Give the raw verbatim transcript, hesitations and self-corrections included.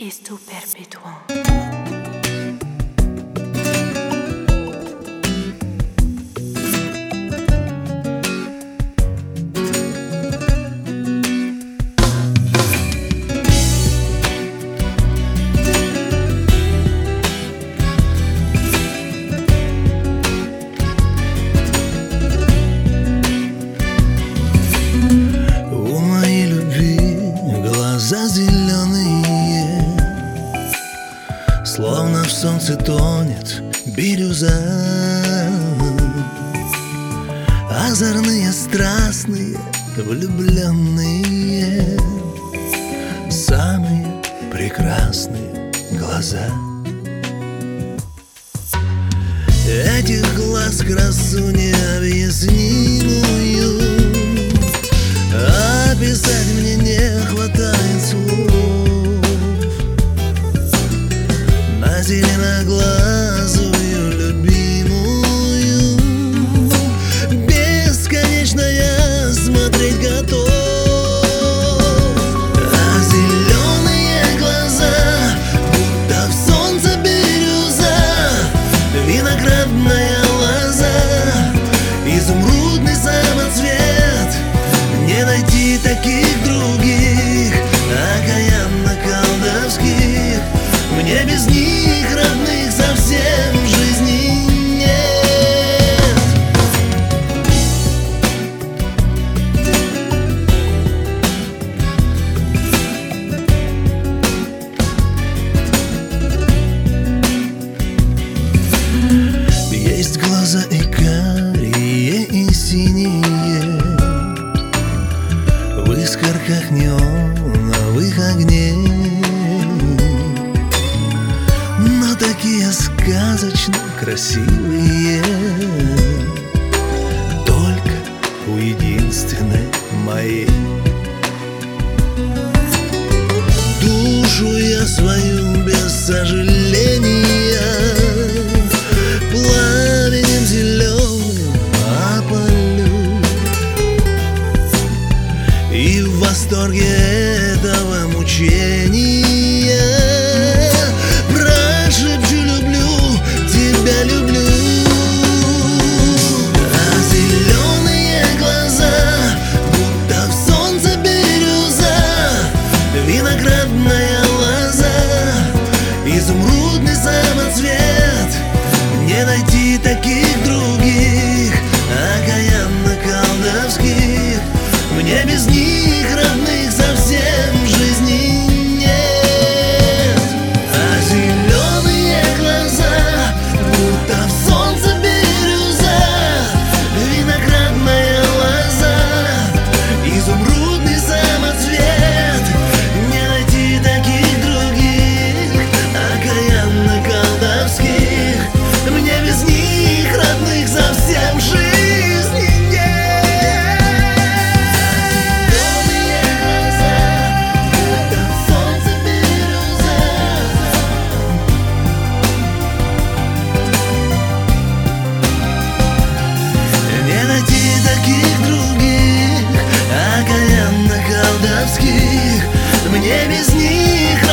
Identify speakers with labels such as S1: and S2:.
S1: is too perpetual.
S2: Глаза зеленые, словно в солнце тонет бирюза. Озорные, страстные, влюбленные, самые прекрасные глаза. Этих глаз красу необъяснимую описать мне не хватает слов. На зеленоглазую любимую бесконечно я смотреть готов. А зеленые глаза, будто в солнце бирюза, виноградная лоза, изумрудный самоцвет. Не найти таких других, окаянно-колдовских. Мне без них родных совсем в жизни нет. Есть глаза и карие, и синие, в искорках неоновых огней, но такие сказочно красивые только у единственной моей. Душу я свою без сожаления пламенем зеленым опалю, и в восторге этого мучения прошепчу: люблю тебя, люблю. А зеленые глаза, будто в солнце бирюза, виноградная лоза, изумрудный самоцвет. Не найти таких других, окаянно-колдовских. Мне без них родных совсем в жизни нет. А зеленые глаза, будто в солнце бирюза, виноградная лоза, изумрудный самоцвет. Не найти таких других, окаянно-колдовских. Мне без них родных совсем в жизни нет. Таких других, окаянно-колдовских. Мне без них